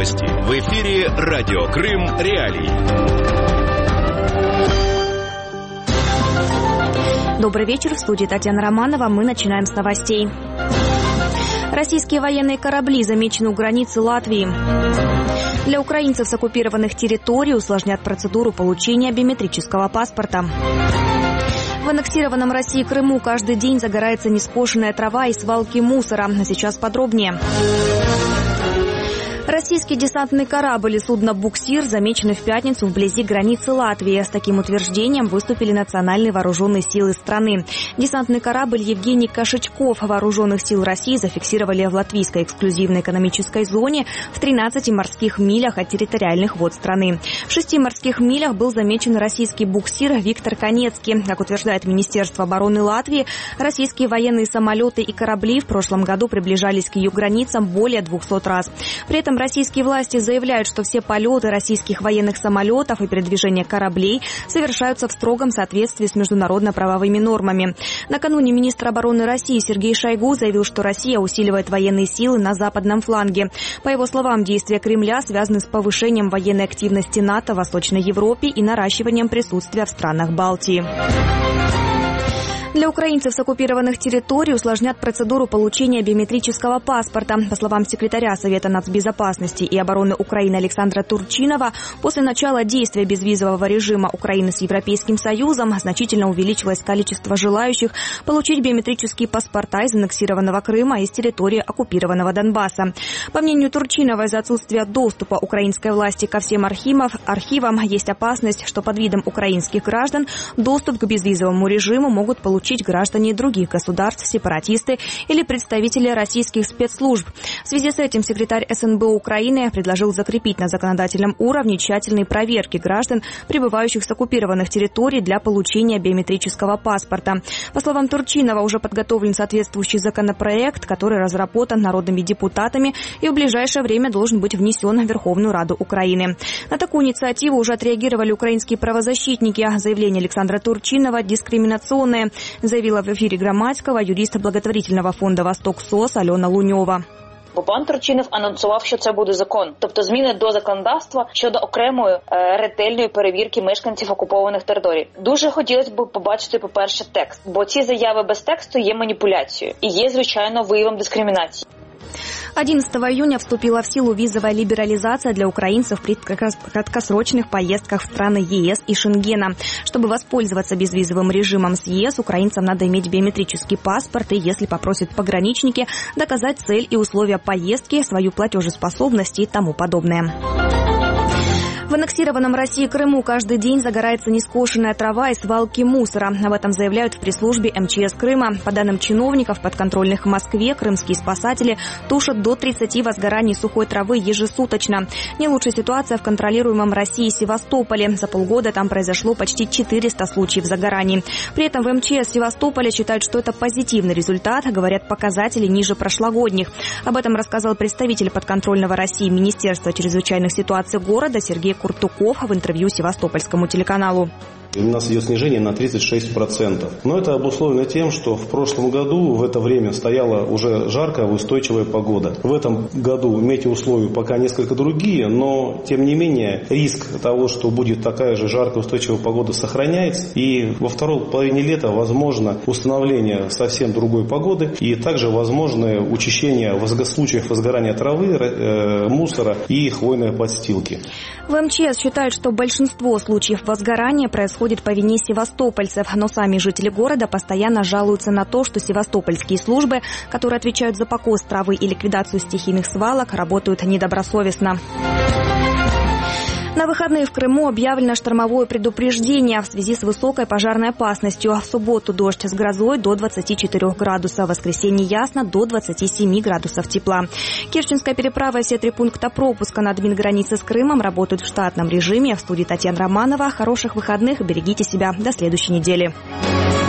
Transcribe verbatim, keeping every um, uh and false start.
Новости. В эфире Радио Крым. Реалии. Добрый вечер. В студии Татьяна Романова. Мы начинаем с новостей. Российские военные корабли замечены у границы Латвии. Для украинцев с оккупированных территорий усложнят процедуру получения биометрического паспорта. В аннексированном России Крыму каждый день загорается нескошенная трава и свалки мусора. А сейчас подробнее. Российский десантный корабль и судно «Буксир» замечены в пятницу вблизи границы Латвии. С таким утверждением выступили национальные вооруженные силы страны. Десантный корабль «Евгений Кошечков» вооруженных сил России зафиксировали в латвийской эксклюзивной экономической зоне в тринадцати морских милях от территориальных вод страны. В шести морских милях был замечен российский буксир «Виктор Конецкий». Как утверждает Министерство обороны Латвии, российские военные самолеты и корабли в прошлом году приближались к ее границам более двухсот раз. При этом российские власти заявляют, что все полеты российских военных самолетов и передвижение кораблей совершаются в строгом соответствии с международно-правовыми нормами. Накануне министр обороны России Сергей Шойгу заявил, что Россия усиливает военные силы на западном фланге. По его словам, действия Кремля связаны с повышением военной активности НАТО в Восточной Европе и наращиванием присутствия в странах Балтии. Для украинцев с оккупированных территорий усложнят процедуру получения биометрического паспорта. По словам секретаря Совета нацбезопасности и обороны Украины Александра Турчинова, после начала действия безвизового режима Украины с Европейским Союзом значительно увеличилось количество желающих получить биометрические паспорта из аннексированного Крыма и с территории оккупированного Донбасса. По мнению Турчинова, из-за отсутствия доступа украинской власти ко всем архивам, архивам есть опасность, что под видом украинских граждан доступ к безвизовому режиму могут получить граждане других государств, сепаратисты или представители российских спецслужб. В связи с этим секретарь эс эн бэ Украины предложил закрепить на законодательном уровне тщательные проверки граждан, прибывающих с оккупированных территорий, для получения биометрического паспорта. По словам Турчинова, уже подготовлен соответствующий законопроект, который разработан народными депутатами и в ближайшее время должен быть внесен в Верховную Раду Украины. На такую инициативу уже отреагировали украинские правозащитники. Заявление Александра Турчинова дискриминационное, заявила в эфире Громадського юрист благотворительного фонда «Восток СОС» Альона Луньова. Бо пан Турчинов анонсував, що це буде закон, тобто зміни до законодавства щодо окремої е, ретельної перевірки мешканців окупованих територій. Дуже хотілося б побачити, по-перше, текст, бо ці заяви без тексту є маніпуляцією і є, звичайно, виявом дискримінації. одиннадцатого июня вступила в силу визовая либерализация для украинцев при краткосрочных поездках в страны е эс и Шенгена. Чтобы воспользоваться безвизовым режимом с е эс, украинцам надо иметь биометрический паспорт и, если попросят пограничники, доказать цель и условия поездки, свою платежеспособность и тому подобное. В аннексированном России Крыму каждый день загорается нескошенная трава и свалки мусора. Об этом заявляют в пресс-службе эм че эс Крыма. По данным чиновников, подконтрольных Москве, крымские спасатели тушат до тридцати возгораний сухой травы ежесуточно. Не лучшая ситуация в контролируемом России Севастополе. За полгода там произошло почти четыреста случаев загораний. При этом в эм че эс Севастополя считают, что это позитивный результат, говорят, показатели ниже прошлогодних. Об этом рассказал представитель подконтрольного России Министерства чрезвычайных ситуаций города Сергей Куртуков в интервью севастопольскому телеканалу. У нас идет снижение на тридцать шесть процентов. Но это обусловлено тем, что в прошлом году в это время стояла уже жаркая, устойчивая погода. В этом году метеоусловия пока несколько другие, но тем не менее риск того, что будет такая же жаркая, устойчивая погода, сохраняется. И во второй половине лета возможно установление совсем другой погоды и также возможное учащение случаев возгорания травы, мусора и хвойной подстилки. В эм че эс считают, что большинство случаев возгорания происходит по вине севастопольцев, но сами жители города постоянно жалуются на то, что севастопольские службы, которые отвечают за покос травы и ликвидацию стихийных свалок, работают недобросовестно. На выходные в Крыму объявлено штормовое предупреждение в связи с высокой пожарной опасностью. В субботу дождь с грозой до двадцати четырёх градусов, в воскресенье ясно до двадцати семи градусов тепла. Керченская переправа и все три пункта пропуска на админгранице с Крымом работают в штатном режиме. В студии Татьяна Романова. Хороших выходных, берегите себя. До следующей недели.